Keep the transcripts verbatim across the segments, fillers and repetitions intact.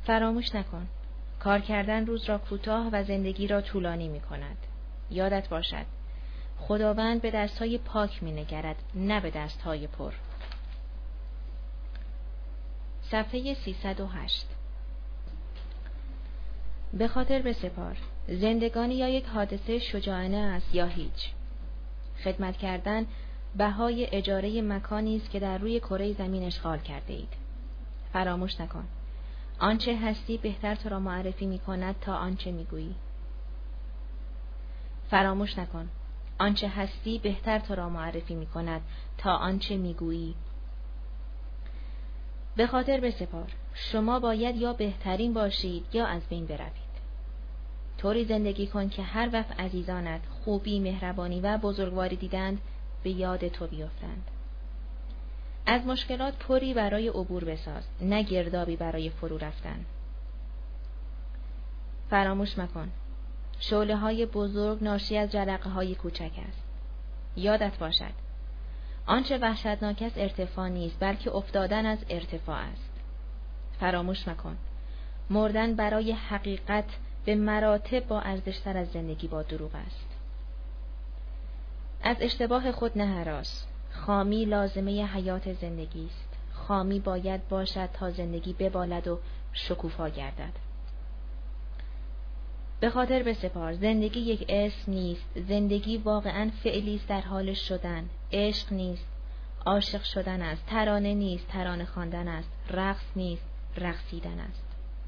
فراموش نکن. کار کردن روز را کوتاه و زندگی را طولانی می کند. یادت باشد خداوند به دستهای پاک می نگرد، نه به دستهای پر. صفحه سیصد و هشت. به خاطر بسپار، زندگانی یا یک حادثه شجاعانه است یا هیچ. خدمت کردن بهای اجاره مکانی است که در روی کره زمین اشغال کرده اید. فراموش نکن. آنچه هستی بهتر تو را معرفی می کند تا آنچه می گویی. فراموش نکن. آنچه هستی بهتر تو را معرفی می کند تا آنچه می گویی. به خاطر بسپار، شما باید یا بهترین باشید یا از بین بروید. طوری زندگی کن که هر وقت عزیزانت خوبی، مهربانی و بزرگواری دیدند به یاد تو بیفتند. از مشکلات پری برای عبور بساز، نه گردابی برای فرو رفتن. فراموش مکن. شعله های بزرگ ناشی از جرقه های کوچک است. یادت باشد آنچه وحشتناک است ارتفاع نیست، بلکه افتادن از ارتفاع است. فراموش مکن. مردن برای حقیقت به مراتب با ارزشتر از زندگی با دروغ است. از اشتباه خود نهراس. خامی لازمه حیات زندگی است. خامی باید باشد تا زندگی ببالد و شکوفا گردد. به خاطر بسپار، زندگی یک اسم نیست. زندگی واقعاً فعلی است در حال شدن. عشق نیست، عاشق شدن است. ترانه نیست، ترانه خواندن است. رقص نیست، رقصیدن است.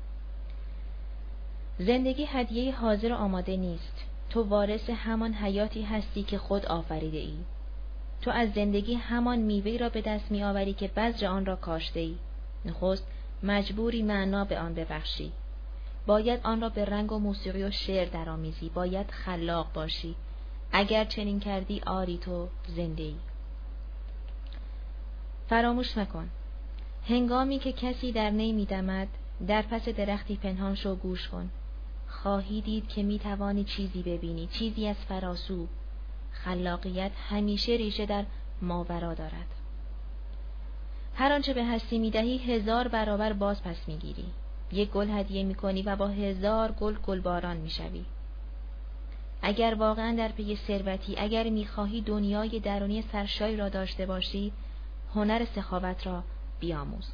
زندگی هدیه حاضر آماده نیست. تو وارث همان حیاتی هستی که خود آفریده ای. تو از زندگی همان میوه‌ای را به دست می آوری که بذر آن را کاشته ای. نخست مجبوری معنا به آن ببخشی. باید آن را به رنگ و موسیقی و شعر درآمیزی. باید خلاق باشی. اگر چنین کردی آری تو زنده ای. فراموش مکن. هنگامی که کسی در نی می دمد، در پس درختی پنهان شو، گوش کن. خواهی دید که می توانی چیزی ببینی، چیزی از فراسو. خلاقیت همیشه ریشه در ماورا دارد. هر آنچه به هستی می دهی هزار برابر باز پس می گیری. یک گل هدیه می کنی و با هزار گل گلباران می شوی. اگر واقعا در پی ثروتی، اگر می خواهی دنیای درونی سرشاری را داشته باشی، هنر سخاوت را بیاموز.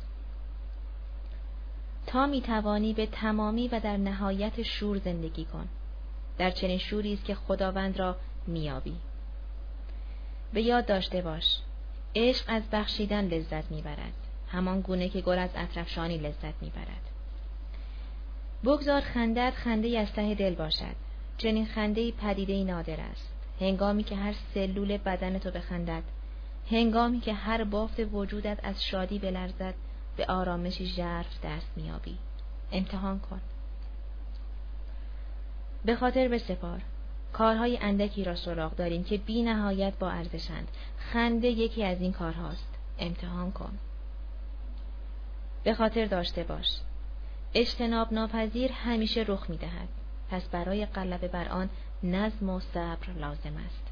تا می توانی به تمامی و در نهایت شور زندگی کن. در چنین شوری است که خداوند را میابی. به یاد داشته باش، عشق از بخشیدن لذت میبرد، همان گونه که گل از عطرافشانی لذت میبرد. بگذار خنده‌ات خنده از ته دل باشد. چنین خنده‌ای پدیده‌ای نادر است. هنگامی که هر سلول بدن تو بخندد، هنگامی که هر بافت وجودت از شادی بلرزد، به آرامشی ژرف دست میابی. امتحان کن. به خاطر بسپار، کارهای اندکی را سراغ داریم که بی نهایت با ارزشند. خنده یکی از این کارهاست. امتحان کن. به خاطر داشته باش، اجتناب ناپذیر همیشه رخ میدهد. پس برای غلبه بر آن نظم و صبر لازم است.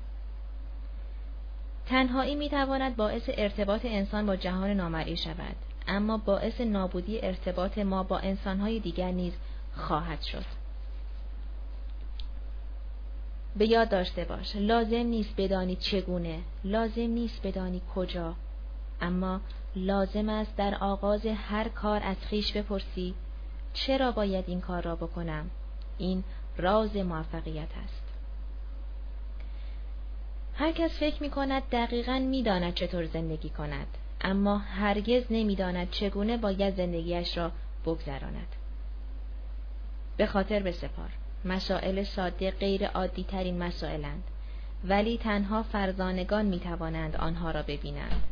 تنهایی میتواند باعث ارتباط انسان با جهان نامرئی شود، اما باعث نابودی ارتباط ما با انسانهای دیگر نیز خواهد شد. به یاد داشته باش، لازم نیست بدانی چگونه، لازم نیست بدانی کجا، اما لازم است در آغاز هر کار از خویش بپرسی چرا باید این کار را بکنم؟ این راز موفقیت است. هر کس فکر می کند دقیقاً می داند چطور زندگی کند، اما هرگز نمی داند چگونه باید زندگیش را بگذراند. به خاطر بسپار، مسائل ساده غیر عادی ترین مسائلند، ولی تنها فرزانگان می توانند آنها را ببینند.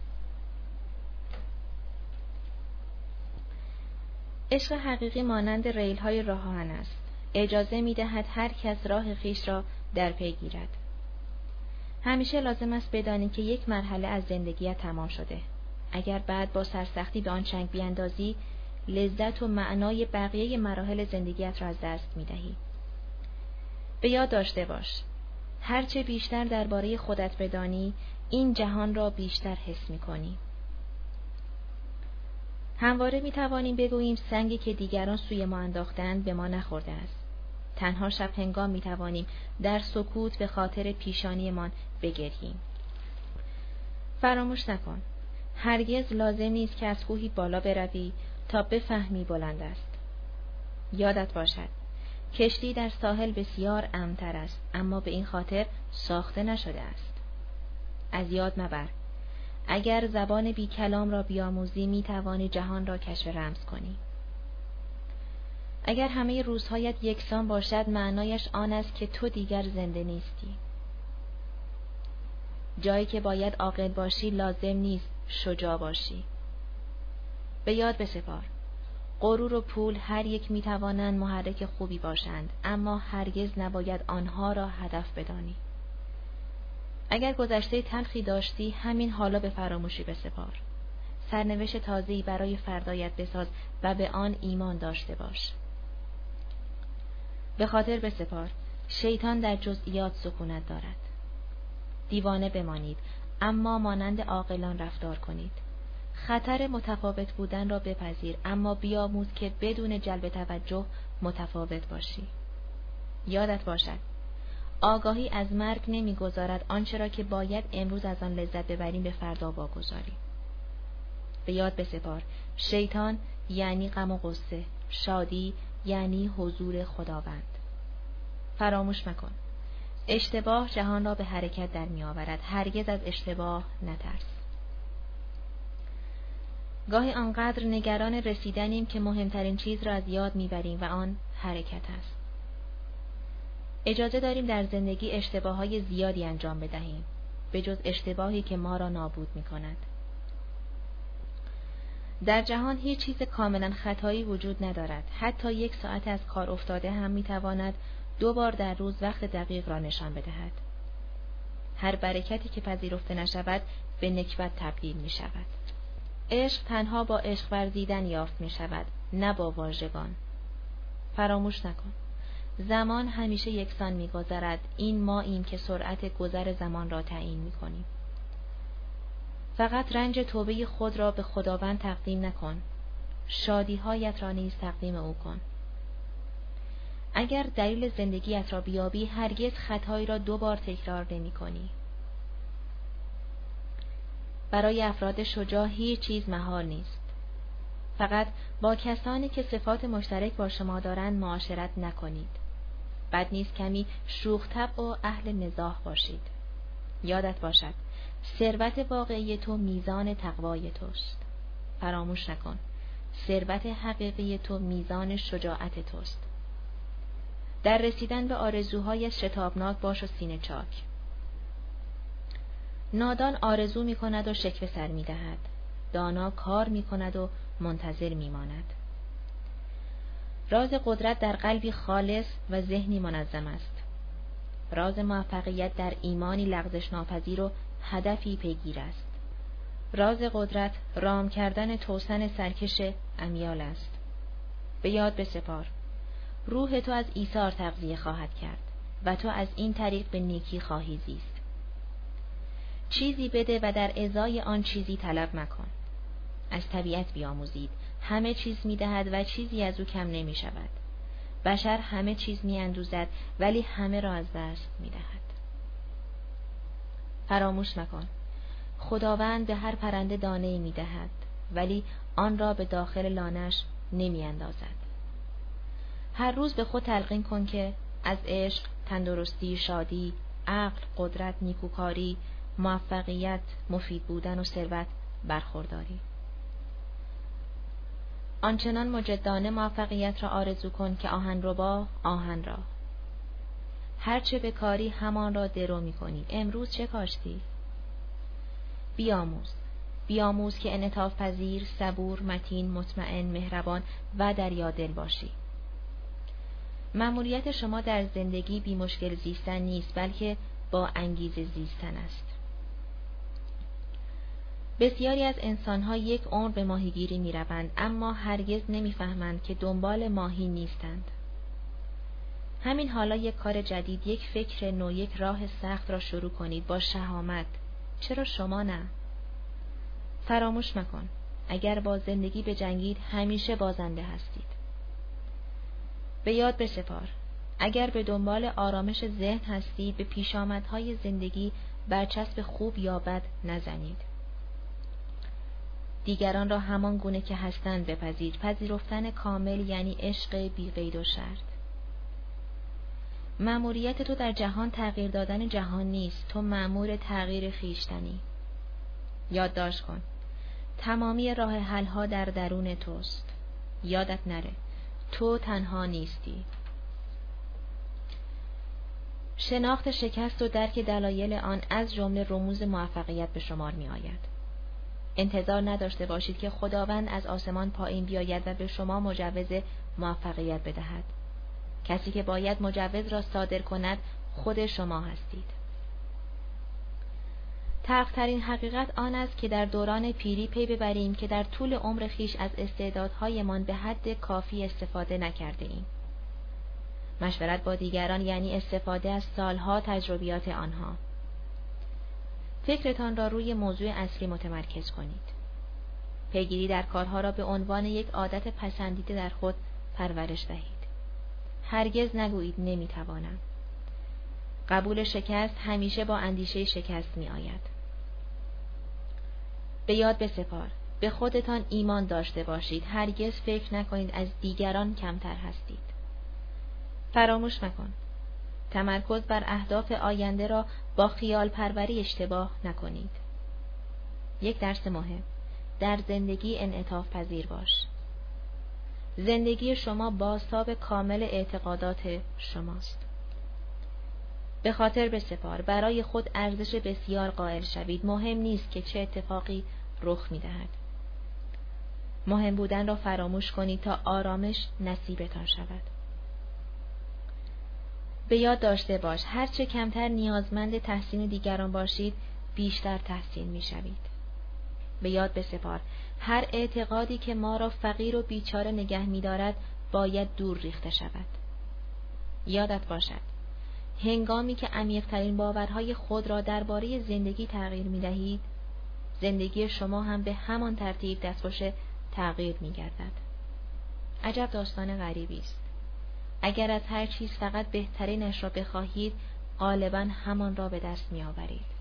عشق حقیقی مانند ریل های راه آهن است. اجازه می دهد هر کس راه خویش را در پی گیرد. همیشه لازم است بدانی که یک مرحله از زندگیت تمام شده. اگر بعد با سرسختی به آن چنگ بیاندازی، لذت و معنای بقیه مراحل زندگیت را از دست می دهی. به یاد داشته باش، هرچه بیشتر درباره خودت بدانی، این جهان را بیشتر حس می کنی. همواره می توانیم بگوییم سنگی که دیگران سوی ما انداختند به ما نخورده است. تنها شب هنگام می توانیم در سکوت به خاطر پیشانیمان بگریم. فراموش نکن، هرگز لازم نیست که از کوهی بالا بروی تا بفهمی بلند است. یادت باشد، کشتی در ساحل بسیار امن‌تر است، اما به این خاطر ساخته نشده است. از یاد مبر، اگر زبان بی کلام را بیاموزی می توانی جهان را کشف رمز کنی. اگر همه روزهایت یکسان باشد معنایش آن است که تو دیگر زنده نیستی. جایی که باید عاقل باشی لازم نیست شجاع باشی. به یاد بسپار، غرور و پول هر یک می توانند محرک خوبی باشند، اما هرگز نباید آنها را هدف بدانی. اگر گذشته تلخی داشتی همین حالا به فراموشی بسپار. سرنوشت تازه‌ای برای فردایت بساز و به آن ایمان داشته باش. به خاطر بسپار، شیطان در جزئیات سکونت دارد. دیوانه بمانید، اما مانند عاقلان رفتار کنید. خطر متفاوت بودن را بپذیر، اما بیاموز که بدون جلب توجه متفاوت باشی. یادت باشد، آگاهی از مرگ نمیگذارد آنچه را که باید امروز از آن لذت ببریم به فردا واگذاریم. به یاد بسپار، شیطان یعنی غم و غصه، شادی یعنی حضور خداوند. فراموش مکن، اشتباه جهان را به حرکت در می آورد. هرگز از اشتباه نترس. گاهی آنقدر نگران رسیدنیم که مهمترین چیز را از یاد میبریم و آن حرکت است. اجازه داریم در زندگی اشتباههای زیادی انجام بدهیم، به جز اشتباهی که ما را نابود می کند. در جهان هیچ چیز کاملا خطایی وجود ندارد. حتی یک ساعت از کار افتاده هم می تواند دو بار در روز وقت دقیق را نشان بدهد. هر برکتی که پذیرفته نشود به نکبت تبدیل می شود. عشق تنها با عشق ورزیدن یافت می شود، نه با واژگان. فراموش نکن، زمان همیشه یکسان می گذرد. این ما این که سرعت گذر زمان را تعیین می کنیم. فقط رنج توبه خود را به خداوند تقدیم نکن، شادی‌هایت را نیز تقدیم او کن. اگر دلیل زندگیت را بیابی هرگز خطایی را دو بار تکرار نمی کنی. برای افراد شجاع هیچ چیز محال نیست. فقط با کسانی که صفات مشترک با شما دارند معاشرت نکنید. بد نیست کمی شوخ طبع و اهل مزاح باشید. یادت باشد، ثروت واقعی تو میزان تقوای توست. فراموش نکن، ثروت حقیقی تو میزان شجاعت توست. در رسیدن به آرزوهای شتابناک باش و سینه چاک. نادان آرزو می کند و شکوه سر می دهد. دانا کار می کند و منتظر می ماند. راز قدرت در قلبی خالص و ذهنی منظم است. راز موفقیت در ایمانی لغزش ناپذیر و هدفی پیگیر است. راز قدرت رام کردن توسن سرکش امیال است. به یاد بسپار، روح تو از ایثار تغذیه خواهد کرد و تو از این طریق به نیکی خواهی زیست. چیزی بده و در ازای آن چیزی طلب مکن. از طبیعت بیاموزید، همه چیز میدهد و چیزی از او کم نمی شود. بشر همه چیز می اندوزد ولی همه را از دست می دهد. فراموش مکن، خداوند به هر پرنده دانه‌ای می دهد ولی آن را به داخل لانش نمی اندازد. هر روز به خود تلقین کن که از عشق، تندرستی، شادی، عقل، قدرت، نیکوکاری، موفقیت، مفید بودن و ثروت برخورداری. آنچنان مجدانه موفقیت را آرزو کن که آهنربا آهن را. هرچه به کاری همان را درو می کنی. امروز چه کاشتی؟ بیاموز. بیاموز که انعطاف پذیر، صبور، متین، مطمئن، مهربان و دریادل باشی. مأموریت شما در زندگی بی مشکل زیستن نیست، بلکه با انگیزه زیستن است. بسیاری از انسان‌ها یک عمر به ماهیگیری می‌روند، اما هرگز نمی‌فهمند که دنبال ماهی نیستند. همین حالا یک کار جدید، یک فکر نو، یک راه سخت را شروع کنید با شهامت. چرا شما نه؟ فراموش مکن، اگر با زندگی بجنگید همیشه بازنده هستید. به یاد بسپار، اگر به دنبال آرامش ذهن هستید به پیشامدهای زندگی برچسب خوب یا بد نزنید. دیگران را همان گونه که هستند بپذیر. پذیرفتن کامل یعنی عشق بی قید و شرط. مأموریت تو در جهان تغییر دادن جهان نیست، تو مأمور تغییر خویشتنی. یادداشت کن، تمامی راه حل ها در درون توست. یادت نره، تو تنها نیستی. شناخت شکست و درک دلایل آن از جمله رموز موفقیت به شمار می آید. انتظار نداشته باشید که خداوند از آسمان پایین بیاید و به شما مجوز موفقیت بدهد. کسی که باید مجوز را صادر کند خود شما هستید. تلخ‌ترین حقیقت آن است که در دوران پیری پی ببریم که در طول عمر خیش از استعدادهایمان به حد کافی استفاده نکرده ایم. مشورت با دیگران یعنی استفاده از سالها تجربیات آنها. فکرتان را روی موضوع اصلی متمرکز کنید. پیگیری در کارها را به عنوان یک عادت پسندیده در خود پرورش دهید. هرگز نگویید نمیتوانم. قبول شکست همیشه با اندیشه شکست می آید. به یاد بسپار، به خودتان ایمان داشته باشید. هرگز فکر نکنید از دیگران کمتر هستید. فراموش مکن، تمرکز بر اهداف آینده را با خیال پروری اشتباه نکنید. یک درس مهم، در زندگی انعطاف پذیر باش. زندگی شما بازتاب کامل اعتقادات شماست. به خاطر بسپار، برای خود ارزش بسیار قائل شوید. مهم نیست که چه اتفاقی رخ می‌دهد. مهم بودن را فراموش کنید تا آرامش نصیبتان شود. به یاد داشته باش، هرچه کمتر نیازمند تحسین دیگران باشید، بیشتر تحسین می‌شوید. به یاد بسپار، هر اعتقادی که ما را فقیر و بیچاره نگه می‌دارد، باید دور ریخته شود. یادت باشد، هنگامی که عمیق‌ترین باورهای خود را درباره زندگی تغییر می‌دهید، زندگی شما هم به همان ترتیب دستخوش تغییر می‌گردد. عجب داستان غریبی است. اگر از هر چیز فقط بهترینش را بخواهید، غالباً همان را به دست می‌آورید.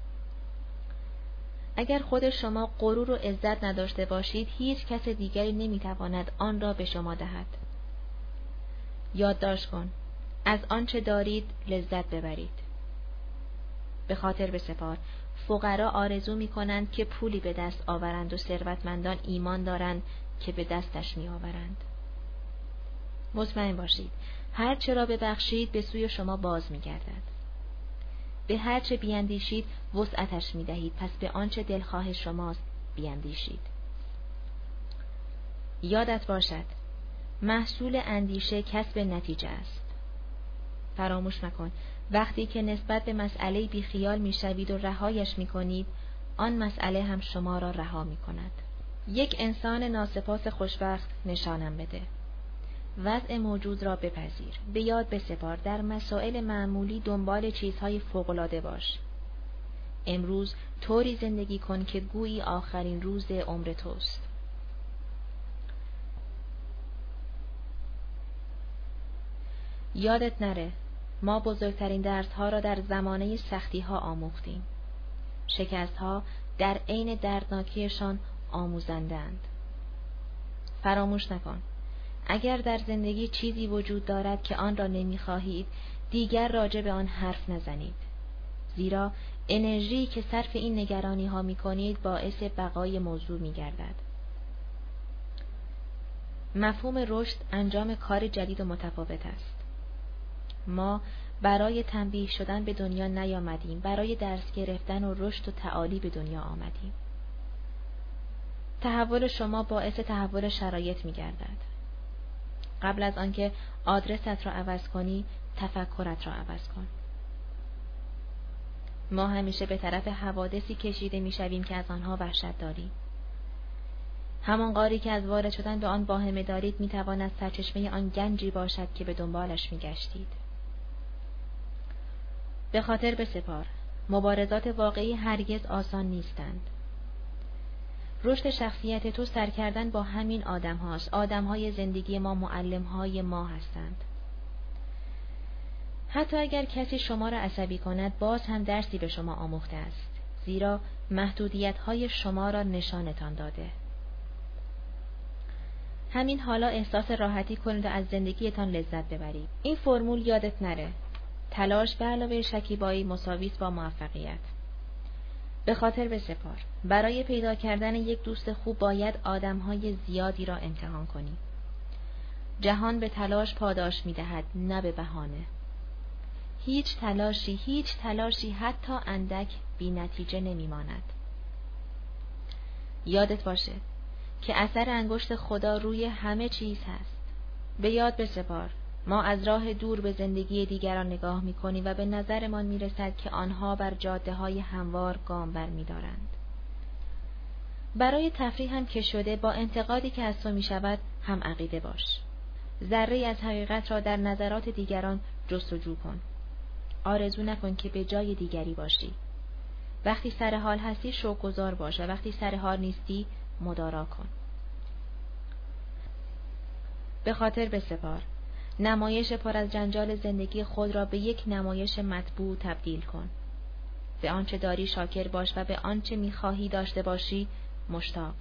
اگر خود شما غرور و عزت نداشته باشید، هیچ کس دیگری نمی‌تواند آن را به شما دهد. یادداشت کن، از آنچه دارید لذت ببرید. به خاطر بسپار، فقرا آرزو می‌کنند که پولی به دست آورند و ثروتمندان ایمان دارند که به دستش می‌آورند. مطمئن باشید، هر چه را ببخشید به سوی شما باز می‌گردد. به هر چه بیاندیشید وسعتش می‌دهید، پس به آنچه دلخواه شماست بیاندیشید. یادت باشد، محصول اندیشه کسب نتیجه است. فراموش مکن، وقتی که نسبت به مسئله بیخیال می‌شوید و رهایش می‌کنید، آن مسئله هم شما را رها می‌کند. یک انسان ناسپاس خوشبخت نشانم بده. وضع موجود را بپذیر. به یاد بسپار، در مسائل معمولی دنبال چیزهای فوق‌العاده باش. امروز طوری زندگی کن که گویی آخرین روز عمر توست. یادت نره، ما بزرگترین درس‌ها را در زمانه سختی‌ها آموختیم. شکست‌ها در عین دردناکیشان آموزنده‌اند. فراموش نکن، اگر در زندگی چیزی وجود دارد که آن را نمی‌خواهید، دیگر راجع به آن حرف نزنید. زیرا انرژی که صرف این نگرانی‌ها می‌کنید باعث بقای موضوع می‌گردد. مفهوم رشد انجام کار جدید و متفاوت است. ما برای تنبیه شدن به دنیا نیامدیم، برای درس گرفتن و رشد و تعالی به دنیا آمدیم. تحول شما باعث تحول شرایط می‌گردد. قبل از آنکه آدرست را عوض کنی، تفکرت را عوض کن. ما همیشه به طرف حوادثی کشیده می‌شویم که از آنها وحشت داریم. همان غاری که از وارد شدن به آن واهمه دارید می‌تواند سرچشمه آن گنجی باشد که به دنبالش می‌گشتید. به خاطر بسپار، مبارزات واقعی هرگز آسان نیستند. رشد شخصیت تو سر کردن با همین آدم هاست. آدم های زندگی ما معلم های ما هستند. حتی اگر کسی شما را عصبی کند، باز هم درسی به شما آموخته است، زیرا محدودیت های شما را نشانتان داده. همین حالا احساس راحتی کنید و از زندگیتان لذت ببرید. این فرمول یادت نره: تلاش به علاوه شکیبایی مساوی است با موفقیت. به خاطر بسپار: برای پیدا کردن یک دوست خوب باید آدم‌های زیادی را امتحان کنی. جهان به تلاش پاداش می‌دهد، نه به بهانه. هیچ تلاشی، هیچ تلاشی حتی اندک بی نتیجه نمی‌ماند. یادت باشه که اثر انگشت خدا روی همه چیز هست. به یاد بسپار: ما از راه دور به زندگی دیگران نگاه می‌کنیم و به نظرمان می‌رسد که آنها بر جاده‌های هموار گام برمی‌دارند. برای تفریح هم که شده، با انتقادی که از تو می‌شود هم عقیده باش. ذره‌ای از حقیقت را در نظرات دیگران جستجو کن. آرزو نکن که به جای دیگری باشی. وقتی سر حال هستی شکرگزار باش و وقتی سر حال نیستی مدارا کن. به خاطر بسپار: نمایش پر از جنجال زندگی خود را به یک نمایش مطبوع تبدیل کن. به آنچه داری شاکر باش و به آنچه می‌خواهی داشته باشی مشتاق.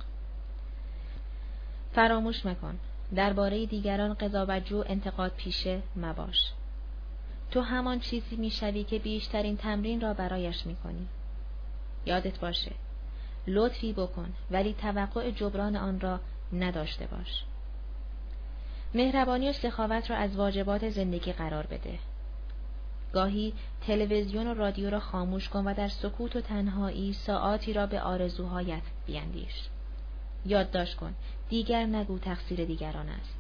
فراموش مکن: درباره دیگران قضاوت‌جو، انتقاد پیشه مباش. تو همان چیزی می‌شوی که بیشترین تمرین را برایش می‌کنی. یادت باشه: لطفی بکن ولی توقع جبران آن را نداشته باش. مهربانی و سخاوت را از واجبات زندگی قرار بده. گاهی تلویزیون و رادیو را خاموش کن و در سکوت و تنهایی ساعاتی را به آرزوهایت بیندیش. یادداشت کن: دیگر نگو تقصیر دیگران است.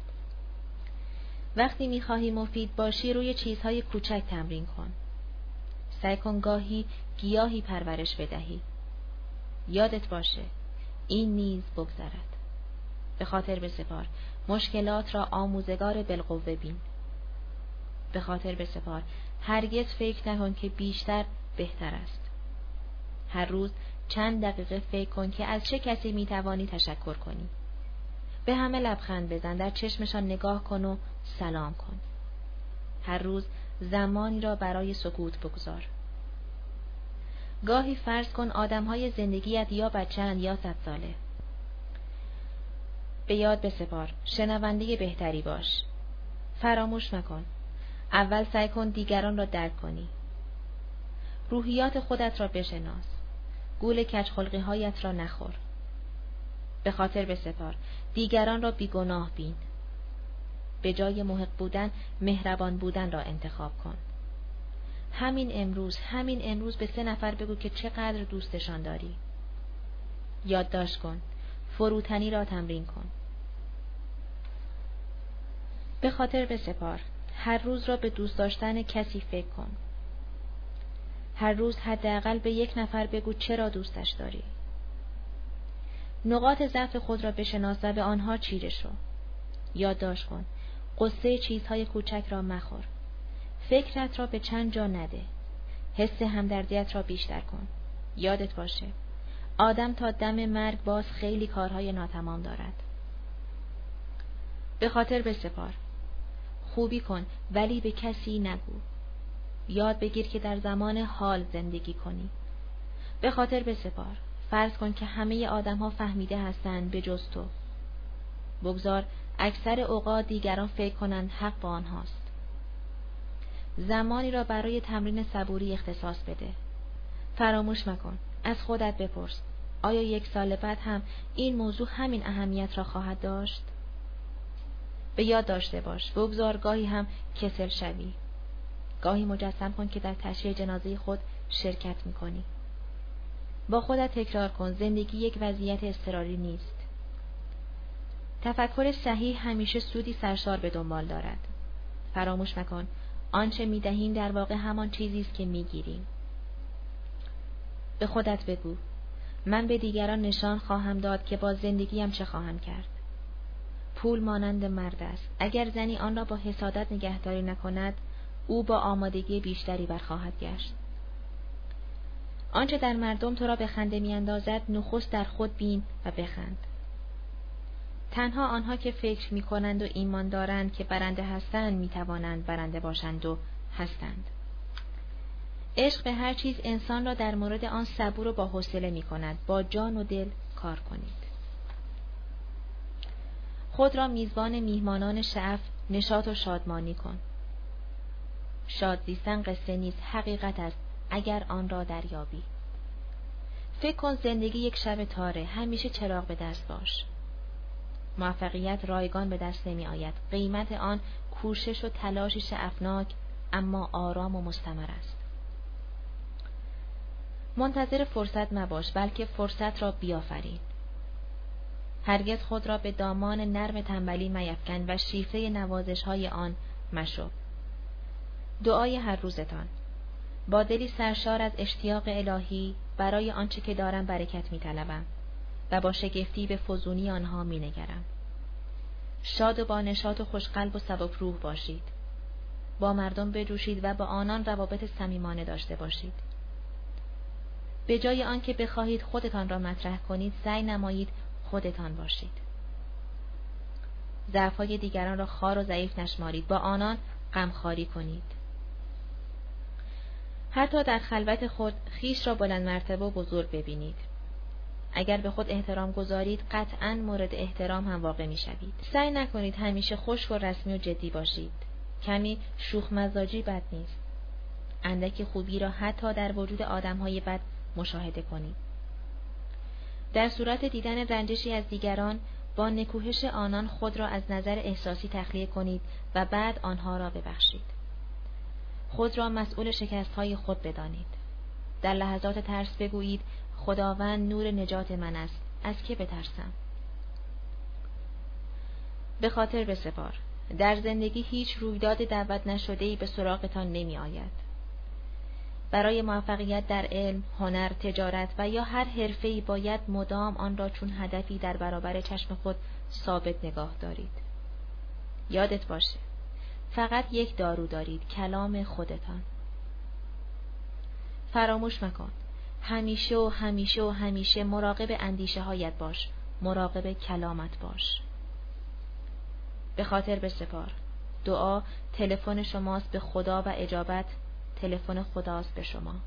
وقتی می‌خواهی مفید باشی روی چیزهای کوچک تمرین کن. سعی کن گاهی گیاهی پرورش بدهی. یادت باشه این نیز بگذرد. به خاطر بسپار: مشکلات را آموزگار بالقوه بین. به خاطر بسپار: هرگز فکر نکن که بیشتر بهتر است. هر روز چند دقیقه فکر کن که از چه کسی میتوانی تشکر کنی. به همه لبخند بزن، در چشمشان نگاه کن و سلام کن. هر روز زمانی را برای سکوت بگذار. گاهی فرض کن آدم‌های زندگیت یا بچه‌اند یا صد ساله. به یاد بسپار: شنونده بهتری باش. فراموش مکن: اول سعی کن دیگران را درک کنی. روحیات خودت را بشناس. گول کج‌خلقی هایت را نخور. به خاطر بسپار: دیگران را بیگناه بین. به جای محق بودن، مهربان بودن را انتخاب کن. همین امروز، همین امروز به سه نفر بگو که چقدر دوستشان داری. یادداشت کن: فروتنی را تمرین کن. به خاطر بسپار: هر روز را به دوست داشتن کسی فکر کن. هر روز حداقل به یک نفر بگو چرا دوستش داری. نقاط ضعف خود را بشناس و به آنها چیره شو. یادداشت کن: قصه چیزهای کوچک را مخور. فکرت را به چند جا نده. حس همدردیت را بیشتر کن. یادت باشه آدم تا دم مرگ باز خیلی کارهای ناتمام دارد. به خاطر بسپار: خوبی کن ولی به کسی نگو. یاد بگیر که در زمان حال زندگی کنی. به خاطر بسپار: فرض کن که همه آدم‌ها فهمیده هستند به جز تو. بگذار اکثر اوقات دیگران فکر کنند حق با آنهاست. زمانی را برای تمرین صبوری اختصاص بده. فراموش مکن: از خودت بپرس: آیا یک سال بعد هم این موضوع همین اهمیت را خواهد داشت؟ به یاد داشته باش: بگذار گاهی هم کسل شوی. گاهی مجسم کن که در تشییع جنازه خود شرکت می‌کنی. با خودت تکرار کن: زندگی یک وضعیت اضطراری نیست. تفکر صحیح همیشه سودی سرشار به دنبال دارد. فراموش مکن: آنچه می‌دهیم در واقع همان چیزی است که می‌گیریم. به خودت بگو: من به دیگران نشان خواهم داد که با زندگیم چه خواهم کرد. پول مانند مرد است. اگر زنی آن را با حسادت نگهداری نکند، او با آمادگی بیشتری برخواهد گشت. آنچه در مردم تو را به خنده میاندازد نخست در خود بین و بخند. تنها آنها که فکر می کنند و ایمان دارند که برنده هستند می توانند برنده باشند و هستند. عشق به هر چیز انسان را در مورد آن صبور و با حوصله می کند. با جان و دل کار کنید. خود را میزبان میهمانان شعف نشاط و شادمانی کن. شاد زیستن قصه نیست، حقیقت است اگر آن را دریابی. فکر کن زندگی یک شب تاره، همیشه چراغ به دست باش. موفقیت رایگان به دست نمی آید. قیمت آن کوشش و تلاش شعفناک اما آرام و مستمر است. منتظر فرصت مباش، بلکه فرصت را بیافرین. هرگز خود را به دامان نرم تنبلی میفکن و شیفته نوازش های آن مشو. دعای هر روزتان: با دلی سرشار از اشتیاق الهی برای آنچه که دارم برکت می طلبم و با شگفتی به فزونی آنها می نگرم. شاد و با نشاط و خوشقلب و سبک روح باشید. با مردم بجوشید و با آنان روابط صمیمانه داشته باشید. به جای آنکه بخواهید خودتان را مطرح کنید، سعی نمایید خودتان باشید. ضعف‌های دیگران را خار و ضعیف نشمارید، با آنان غمخواری کنید. حتی در خلوت خود خیش را بلند مرتبه و بزرگ ببینید. اگر به خود احترام گذارید، قطعاً مورد احترام هم واقع می شوید. سعی نکنید همیشه خشک و رسمی و جدی باشید. کمی شوخ مزاجی بد نیست. اندکی خوبی را حتی در وجود آدم‌های بد مشاهده کنید. در صورت دیدن رنجشی از دیگران، با نکوهش آنان خود را از نظر احساسی تخلیه کنید و بعد آنها را ببخشید. خود را مسئول شکست‌های خود بدانید. در لحظات ترس بگویید خداوند نور نجات من است، از که بترسم؟ به خاطر بسپار، در زندگی هیچ رویداد دعوت نشده‌ای به سراغتان نمی آید. برای موفقیت در علم، هنر، تجارت و یا هر حرفه‌ای باید مدام آن را چون هدفی در برابر چشم خود ثابت نگاه دارید. یادت باشه، فقط یک دارو دارید، کلام خودتان. فراموش مکن، همیشه و همیشه و همیشه مراقب اندیشه هایت باش، مراقب کلامت باش. به خاطر بسپار، دعا تلفن شماست به خدا و اجابت تلفن خداست به شما.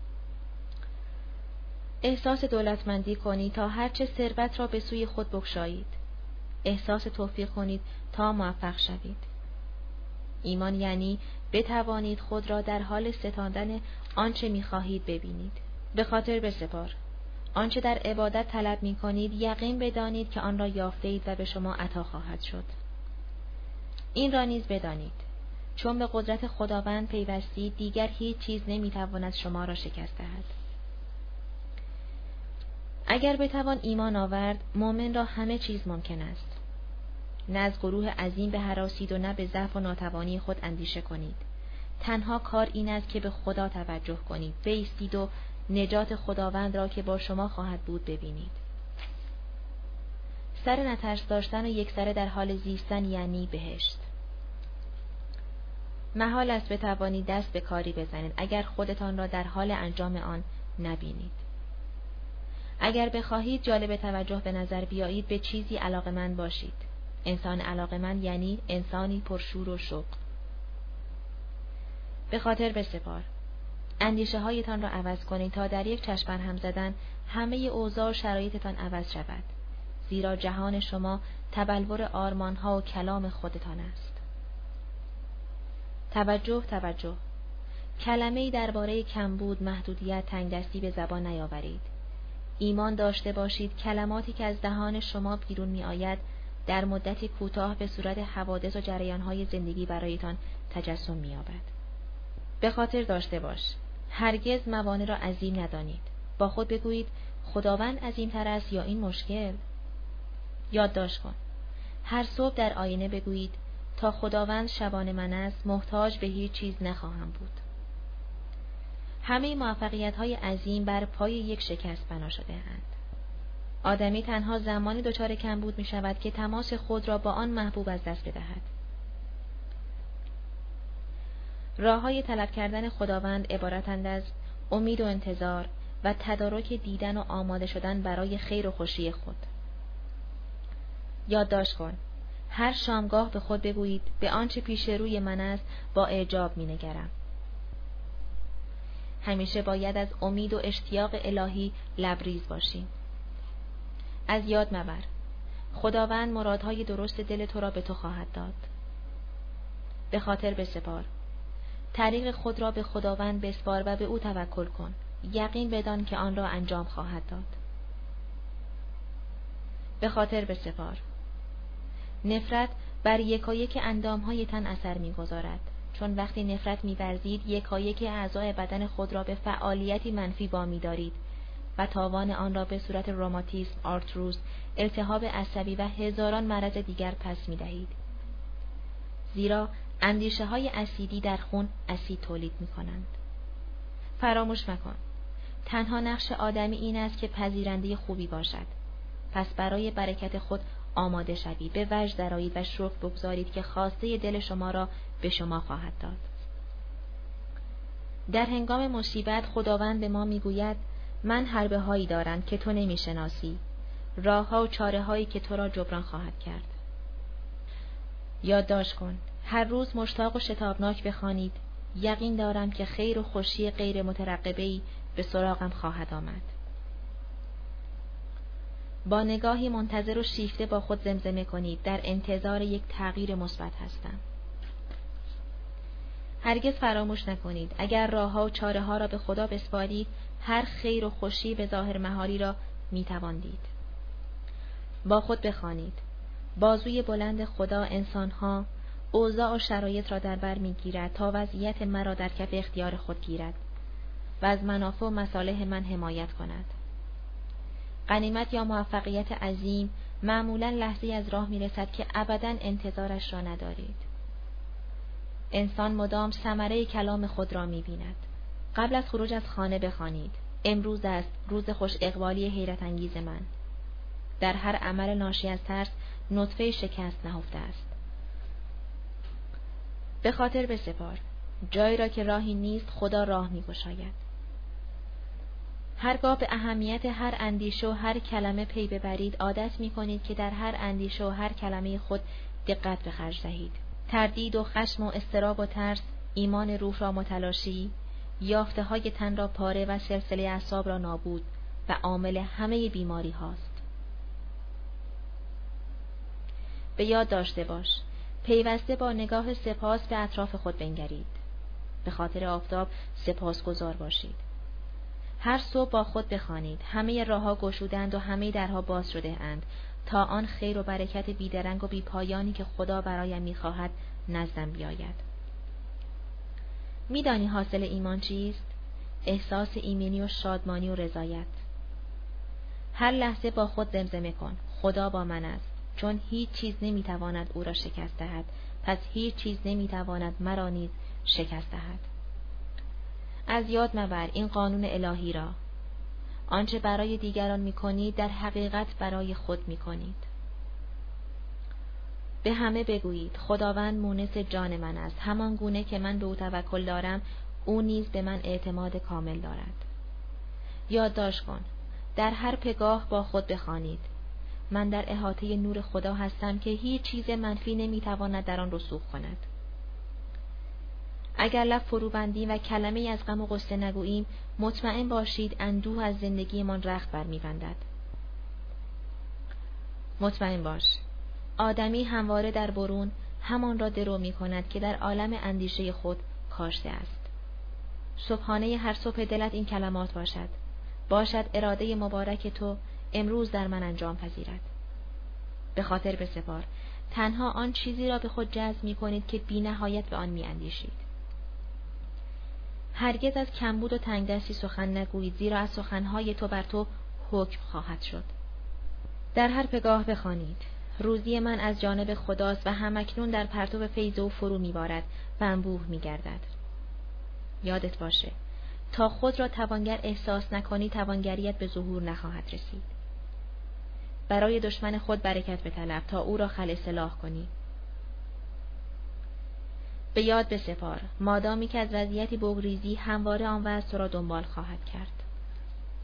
احساس دولتمندی کنید تا هرچه ثروت را به سوی خود بگشایید. احساس توفیق کنید تا موفق شوید. ایمان یعنی بتوانید خود را در حال ستاندن آنچه می‌خواهید ببینید. به خاطر بسپار، آنچه در عبادت طلب می‌کنید یقین بدانید که آن را یافته‌اید و به شما عطا خواهد شد. این را نیز بدانید، چون به قدرت خداوند پیوستید، دیگر هیچ چیز نمی‌تواند شما را شکست دهد. اگر بتوان ایمان آورد، مؤمن را همه چیز ممکن است. نه از گروه عظیم به هراسید و نه به ضعف و ناتوانی خود اندیشه کنید. تنها کار این است که به خدا توجه کنید، بایستید و نجات خداوند را که با شما خواهد بود ببینید. سر نترس داشتن و یک سره در حال زیستن یعنی بهشت. محال است بتوانید دست به کاری بزنید اگر خودتان را در حال انجام آن نبینید. اگر بخواهید جالب توجه به نظر بیایید، به چیزی علاقمند باشید. انسان علاقمند یعنی انسانی پرشور و شوق. به خاطر بسپار، اندیشه هایتان را عوض کنید تا در یک چشم هم زدن همه اوضاع و شرایطتان عوض شود، زیرا جهان شما تبلور آرمان ها و کلام خودتان است. توجه توجه کلمه‌ای درباره کمبود، محدودیت، تنگدستی به زبان نیاورید. ایمان داشته باشید کلماتی که از دهان شما بیرون می آید در مدتی کوتاه به صورت حوادث و جریان‌های زندگی برایتان تجسم می یابد. به خاطر داشته باش، هرگز موانع را عظیم ندانید. با خود بگویید خداوند عظیم‌تر است یا این مشکل؟ یادداشت کن. هر صبح در آینه بگویید تا خداوند شبان من است، محتاج به هیچ چیز نخواهم بود. همه موفقیت‌های عظیم بر پای یک شکست بنا شده اند. آدمی تنها زمانی دچار کمبود می شود که تماس خود را با آن محبوب از دست بدهد. راه‌های طلب کردن خداوند عبارتند از امید و انتظار، و تدارک دیدن و آماده شدن برای خیر و خوشی خود. یادداشت کن. هر شامگاه به خود بگویید به آنچه پیش روی من است با اعجاب می نگرم. همیشه باید از امید و اشتیاق الهی لبریز باشیم. از یاد مبر. خداوند مرادهای درست دل تو را به تو خواهد داد. به خاطر بسپار. طریق خود را به خداوند بسپار و به او توکل کن. یقین بدان که آن را انجام خواهد داد. به خاطر بسپار. نفرت بر یکایک اندامهای تن اثر می‌گذارد، چون وقتی نفرت می‌ورزید یکایک اعضای بدن خود را به فعالیتی منفی وامی دارید و تاوان آن را به صورت روماتیسم، آرتروز، التهاب عصبی و هزاران مرض دیگر پس می‌دهید. زیرا اندیشه‌های اسیدی در خون اسید تولید می‌کنند. فراموش مکن. تنها نقش آدمی این است که پذیرنده خوبی باشد. پس برای برکت خود آماده شوید، به وجد درآیید و شکر بگذارید که خواسته دل شما را به شما خواهد داد. در هنگام مصیبت خداوند به ما میگوید من حربه هایی دارم که تو نمیشناسی، راه ها و چاره هایی که تو را جبران خواهد کرد. یادداشت کن. هر روز مشتاق و شتابناک بخوانید. یقین دارم که خیر و خوشی غیر مترقبه‌ای به سراغم خواهد آمد. با نگاهی منتظر و شیفته با خود زمزمه کنید در انتظار یک تغییر مثبت هستم. هرگز فراموش نکنید اگر راه‌ها و چاره‌ها را به خدا بسپارید هر خیر و خوشی به ظاهر مهاری را می‌توان دید. با خود بخوانید. بازوی بلند خدا انسان‌ها، اوضاع و شرایط را در بر می‌گیرد تا وضعیت مرا در کف اختیار خود گیرد و از منافع و مصالح من حمایت کند. غنیمت یا موفقیت عظیم معمولاً لحظه‌ای از راه می‌رسد که ابداً انتظارش را ندارید. انسان مدام ثمره کلام خود را می‌بیند. قبل از خروج از خانه بخوانید: امروز است روز خوش اقبالی حیرت انگیز من. در هر عمل ناشی از ترس نطفه شکست نهفته است. به خاطر بسپار. جایی را که راهی نیست خدا راه می‌گشاید. هرگاه به اهمیت هر اندیشه و هر کلمه پی ببرید عادت می‌کنید که در هر اندیشه و هر کلمه خود دقت به خرج دهید. تردید و خشم و اضطراب و ترس ایمان روح را متلاشی، یافته های تن را پاره و سلسله اعصاب را نابود و عامل همه بیماری هاست. به یاد داشته باش، پیوسته با نگاه سپاس به اطراف خود بنگرید. به خاطر آفتاب سپاسگزار باشید. هر صبح با خود بخوانید: همه راه‌ها گشودند و همه درها باز شده اند تا آن خیر و برکت بیدرنگ و بیپایانی که خدا برایم می‌خواهد نزدم بیاید. می‌دانی حاصل ایمان چیست؟ احساس ایمنی و شادمانی و رضایت. هر لحظه با خود زمزمه کن: خدا با من است، چون هیچ چیز نمی‌تواند او را شکست دهد، پس هیچ چیز نمی‌تواند مرا نیز شکست دهد. از یاد مبر این قانون الهی را: آنچه برای دیگران می‌کنید در حقیقت برای خود می‌کنید. به همه بگویید خداوند مونس جان من است، همان گونه که من به او توکل دارم او نیز به من اعتماد کامل دارد. یادداشت کن. در هر پگاه با خود بخوانید: من در احاطه نور خدا هستم که هیچ چیز منفی نمی‌تواند در آن رسوخ کند. اگر لب فرو بندیم و کلمه‌ای از غم و غصه نگوییم مطمئن باشید اندوه از زندگیمان رخت برمی‌بندد. مطمئن باش آدمی همواره در برون همان را درو می‌کند که در عالم اندیشه خود کاشته است. صبحانه هر صبح دلت این کلمات باشد: باشد اراده مبارک تو امروز در من انجام پذیرد. به خاطر بسپار. تنها آن چیزی را به خود جذب می‌کنید که بی نهایت به آن می‌اندیشید. هرگز از کمبود و تنگدستی سخن نگویید، زیرا از سخنهای تو بر تو حکم خواهد شد. در هر پگاه بخوانید: روزی من از جانب خداست و همکنون در پرتو فیض او فرو میبارد و انبوه میگردد. یادت باشه تا خود را توانگر احساس نکنی توانگریت به ظهور نخواهد رسید. برای دشمن خود برکت بطلب تا او را خلع سلاح کنی. به یاد بسپار مادامی که از وضعیتی بگریزی همواره آن وضع تو را دنبال خواهد کرد.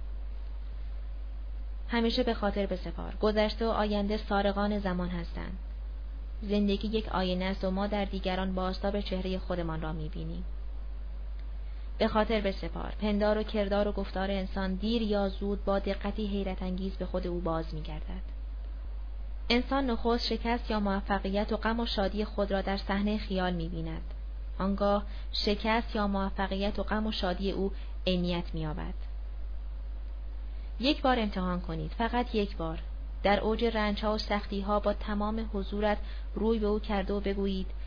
همیشه به خاطر بسپار، گذشته و آینده سارقان زمان هستند. زندگی یک آینه است و ما در دیگران بازتاب چهره خودمان را می‌بینیم. به خاطر بسپار، پندار و کردار و گفتار انسان دیر یا زود با دقتی حیرت انگیز به خود او باز می‌گردد. انسان نخست شکست یا موفقیت و غم و شادی خود را در صحنه خیال می‌بیند. آنگاه شکست یا موفقیت و غم و شادی او عینیت می‌یابد. یک بار امتحان کنید، فقط یک بار. در اوج رنج‌ها و سختی‌ها با تمام حضورت روی به او کرده و بگویید